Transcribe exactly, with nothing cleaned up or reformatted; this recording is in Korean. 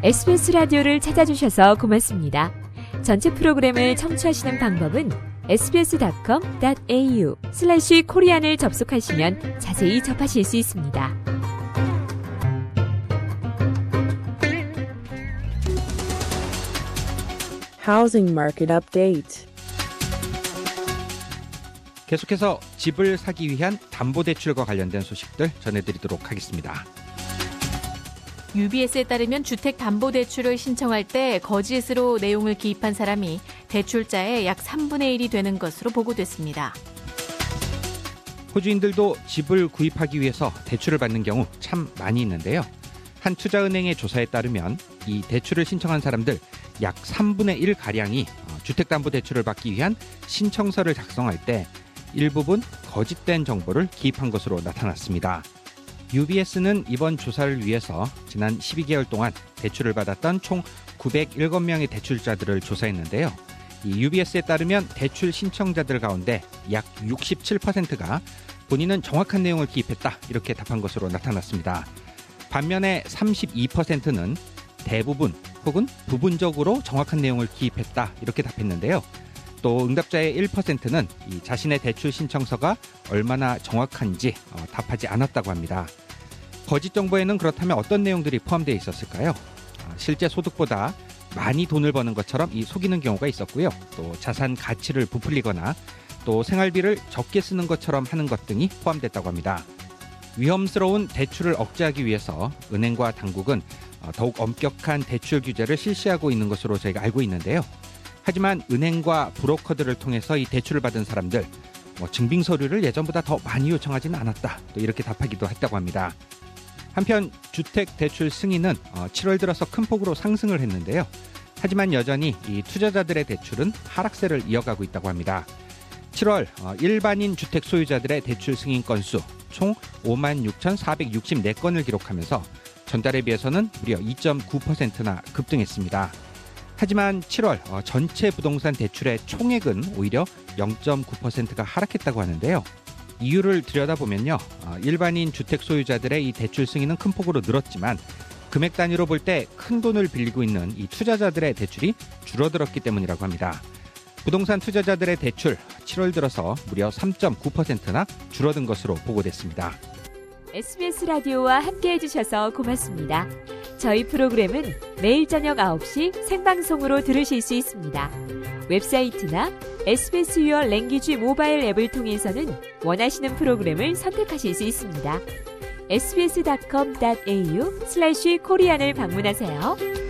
에스비에스 라디오를 찾아주셔서 고맙습니다. 전체 프로그램을 청취하시는 방법은 에스비에스닷컴 닷 에이유 슬래시 코리안을 접속하시면 자세히 접하실 수 있습니다. Housing Market Update. 계속해서 집을 사기 위한 담보대출과 관련된 소식들 전해드리도록 하겠습니다. 유비에스에 따르면 주택담보대출을 신청할 때 거짓으로 내용을 기입한 사람이 대출자의 약 삼분의 일이 되는 것으로 보고됐습니다. 호주인들도 집을 구입하기 위해서 대출을 받는 경우 참 많이 있는데요. 한 투자은행의 조사에 따르면 이 대출을 신청한 사람들 약 삼분의 일가량이 주택담보대출을 받기 위한 신청서를 작성할 때 일부분 거짓된 정보를 기입한 것으로 나타났습니다. 유비에스는 이번 조사를 위해서 지난 십이 개월 동안 대출을 받았던 총 구백칠 명의 대출자들을 조사했는데요. 이 유비에스에 따르면 대출 신청자들 가운데 약 육십칠 퍼센트가 본인은 정확한 내용을 기입했다 이렇게 답한 것으로 나타났습니다. 반면에 삼십이 퍼센트는 대부분 혹은 부분적으로 정확한 내용을 기입했다 이렇게 답했는데요. 또 응답자의 일 퍼센트는 이 자신의 대출 신청서가 얼마나 정확한지 어, 답하지 않았다고 합니다. 거짓 정보에는 그렇다면 어떤 내용들이 포함되어 있었을까요? 어, 실제 소득보다 많이 돈을 버는 것처럼 이 속이는 경우가 있었고요. 또 자산 가치를 부풀리거나 또 생활비를 적게 쓰는 것처럼 하는 것 등이 포함됐다고 합니다. 위험스러운 대출을 억제하기 위해서 은행과 당국은 어, 더욱 엄격한 대출 규제를 실시하고 있는 것으로 저희가 알고 있는데요. 하지만 은행과 브로커들을 통해서 이 대출을 받은 사람들 뭐 증빙 서류를 예전보다 더 많이 요청하지는 않았다. 또 이렇게 답하기도 했다고 합니다. 한편 주택 대출 승인은 칠월 들어서 큰 폭으로 상승을 했는데요. 하지만 여전히 이 투자자들의 대출은 하락세를 이어가고 있다고 합니다. 칠월 일반인 주택 소유자들의 대출 승인 건수 총 오만 육천사백육십사 건을 기록하면서 전달에 비해서는 무려 이 점 구 퍼센트나 급등했습니다. 하지만 칠월 전체 부동산 대출의 총액은 오히려 영 점 구 퍼센트가 하락했다고 하는데요. 이유를 들여다보면요. 일반인 주택 소유자들의 이 대출 승인은 큰 폭으로 늘었지만 금액 단위로 볼 때 큰 돈을 빌리고 있는 이 투자자들의 대출이 줄어들었기 때문이라고 합니다. 부동산 투자자들의 대출 칠월 들어서 무려 삼 점 구 퍼센트나 줄어든 것으로 보고됐습니다. 에스비에스 라디오와 함께해 주셔서 고맙습니다. 저희 프로그램은 매일 저녁 아홉 시 생방송으로 들으실 수 있습니다. 웹사이트나 에스비에스 Your Language 모바일 앱을 통해서는 원하시는 프로그램을 선택하실 수 있습니다. 에스비에스닷컴 닷 에이유 슬래시 코리안을 방문하세요.